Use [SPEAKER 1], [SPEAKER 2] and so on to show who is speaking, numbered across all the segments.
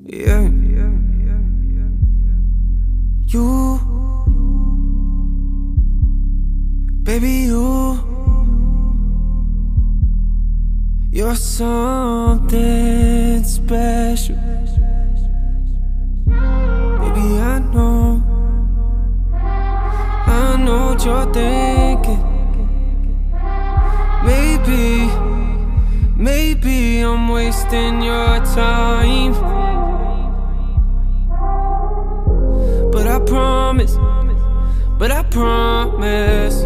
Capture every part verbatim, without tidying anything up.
[SPEAKER 1] Yeah. You, baby, you, you're something special. Baby, I know, I know what you're thinking. Maybe, maybe I'm wasting your time, but I promise, but I promise,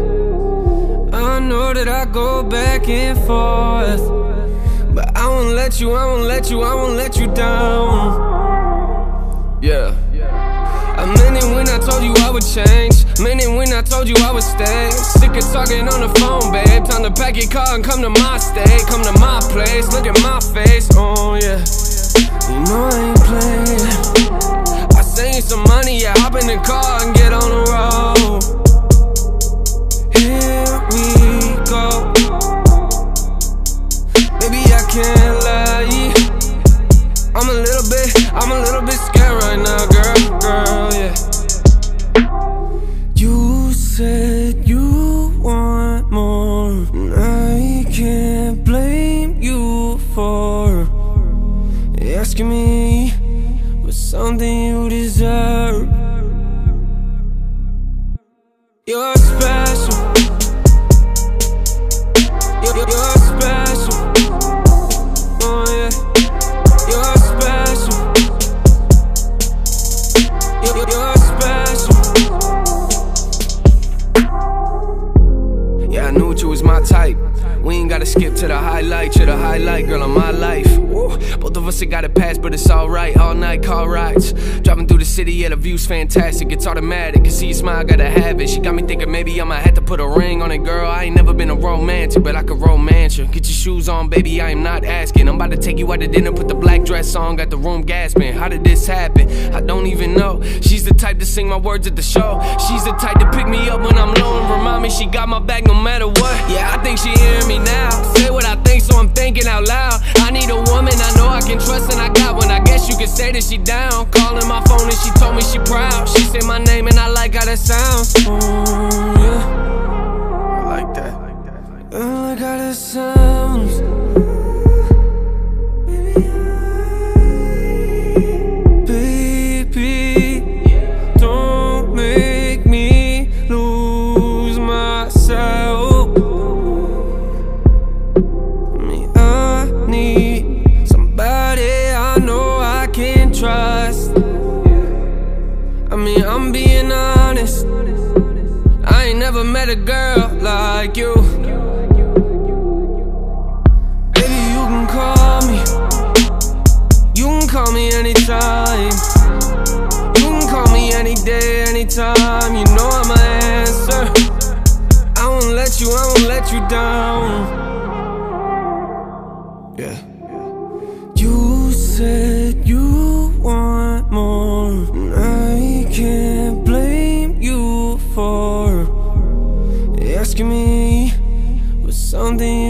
[SPEAKER 1] I know that I go back and forth, but I won't let you, I won't let you, I won't let you down. Yeah. I meant it when I told you I would change, meant it when I told you I would stay. Sick of talking on the phone, babe. Time to pack your car and come to my state. Come to my place, look at my face, oh yeah. You know I ain't playing. I send you some money, yeah, hop in the car and get on the road. Here we go. Baby, I can't lie, I'm a little bit, I'm a little bit scared right now, girl, girl, yeah. You said you want more, and I can't blame you for asking me for something you deserve. You're special. You're, you're special. Oh yeah. You're special. You're, you're special. Yeah, I knew you was my type. We ain't gotta skip to the highlight. You're the highlight, girl, of my life. Woo. Both of us have got it past, but it's alright. All night car rides, driving through the city, yeah, the view's fantastic. It's automatic, can see your smile, gotta have it. She got me thinking maybe I'ma have to put a ring on it, girl. I ain't never been a romantic, but I could romance you. Get your shoes on, baby, I am not asking. I'm about to take you out to dinner, put the black dress on, got the room gasping. How did this happen? I don't even know. She's the type to sing my words at the show. She's the type to pick me up when I'm low and remind me she got my back no matter what. Yeah, I think she hearing me now. Say what I think, so I'm thinking out loud. I need a woman I know I can trust, and I got one. I guess you could say that she down. Calling my phone and she told me she proud. She said my name and I like how that sounds. Oh yeah, I like that. I like how that sounds. Baby, don't make me lose myself. Trust. I mean, I'm being honest, I ain't never met a girl like you. Baby, you can call me, you can call me anytime, you can call me any day, anytime. You know I'ma answer. I won't let you, I won't let you down. Yeah. You said you want more, and I can't blame you for asking me for something